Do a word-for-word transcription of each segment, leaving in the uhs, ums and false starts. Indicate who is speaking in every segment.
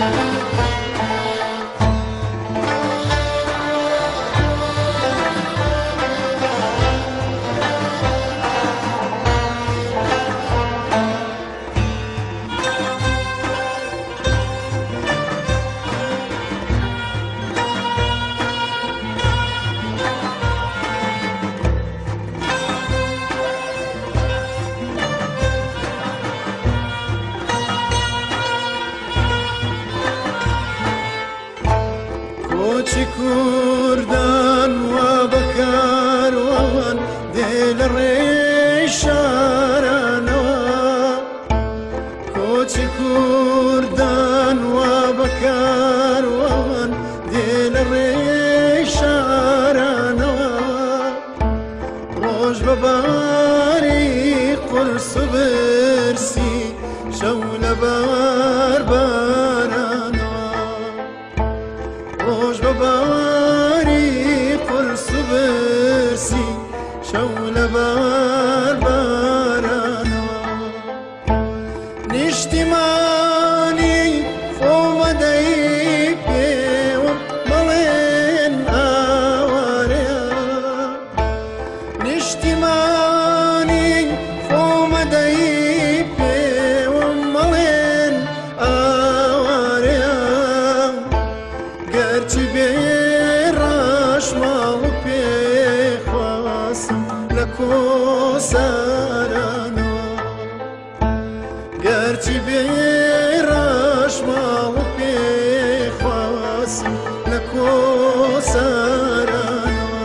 Speaker 1: کۆچی کوردان وا بەکاروان دێ لە ڕێی شارانەوە کۆچی کوردان وا بەکاروان دێ لە ڕێی شارانەوە ڕۆژ بەباری قورس و برسی شەو لەبار بارانەوە ڕۆژ بەباری قورس و برسی شەو لەبار بارانەوە نیشتیمانی خۆمەدەی پێوە بەڵێن ئاوارەیە نیشتیمانی خۆمەدەی پێوە بەڵێن ئاوارەیە گەرچی بێ ڕەشماڵ و پێخواسم لە کۆسارانەوە گەرچی بێ ڕەشماڵ و پێخواسم لە کۆسارانەوە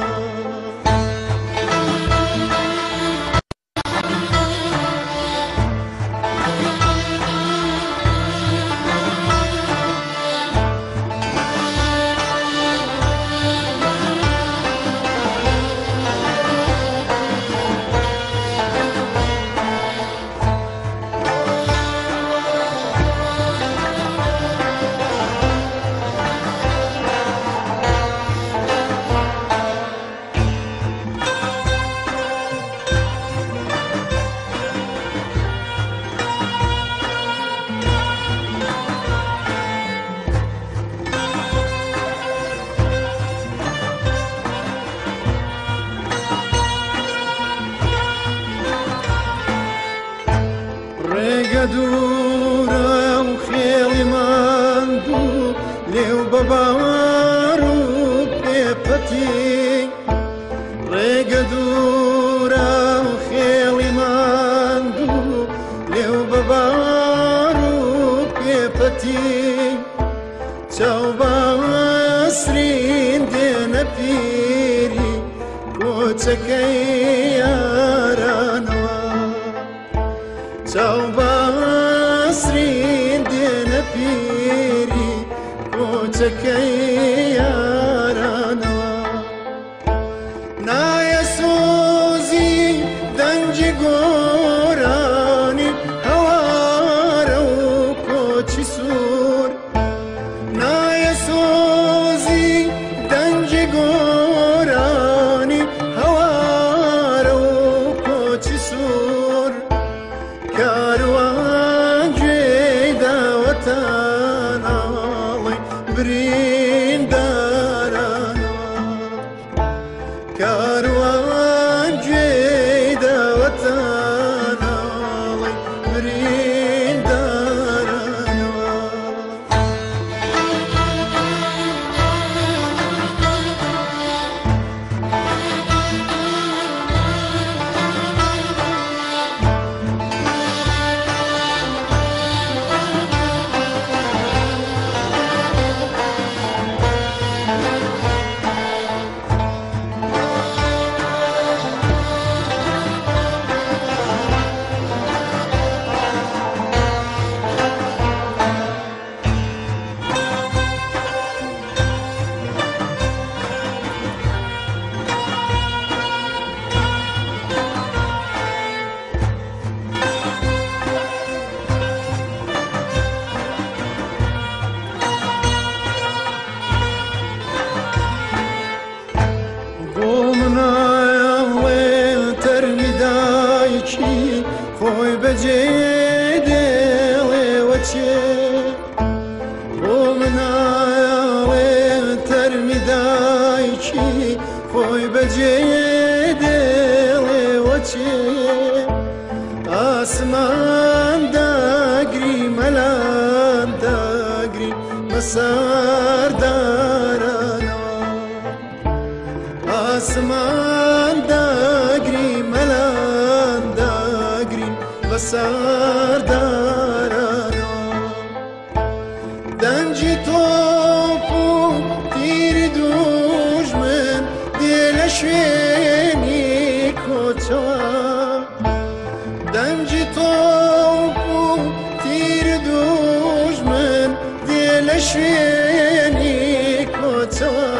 Speaker 1: ڕێگە دوورە و خێڵی ماندوو لێو بە باوار و پێپەتی ڕێگە دوورە و خێڵی ماندوو لێو بە باوار و پێپەتی چاو بەسرین دێنە پیری کۆچەکەی یارانەوە چاو بەسرین دێنە پیری کۆچەکەی یارانەوە نایە سۆزی دەنجی گۆرانی هەوارە و کۆچی سوور نایە سۆزی دەنجی گۆرانی هەوارە و کۆچی سوور کاروان گوێی داوەتاناڵی بریندارانەوە کاروان گوێی داوەتاناڵی بریندارانەوە خۆی بەجێ دێڵێوە چێ بۆ داگرین بسر دارن آسمان داگرین ملان داگرین بسر دارن دنجی توپو تیر دوشمن دلشوینی کتا دنجی توپو تیر دوشمن دلشوینی کتا